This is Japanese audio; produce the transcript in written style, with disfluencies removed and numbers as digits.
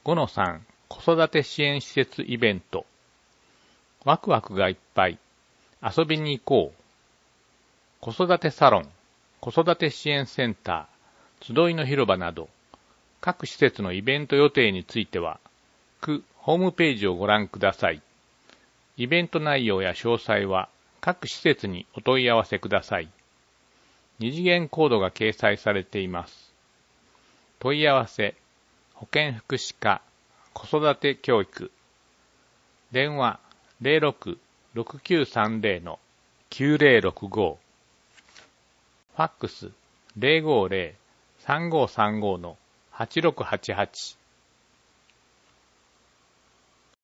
5-3 子育て支援施設イベント。ワクワクがいっぱい。遊びに行こう。子育てサロン、子育て支援センター、集いの広場など、各施設のイベント予定については、区ホームページをご覧ください。イベント内容や詳細は各施設にお問い合わせください。二次元コードが掲載されています。問い合わせ、保健福祉課、子育て教育。電話06-6930-9065。ファックス 050-3535-8688。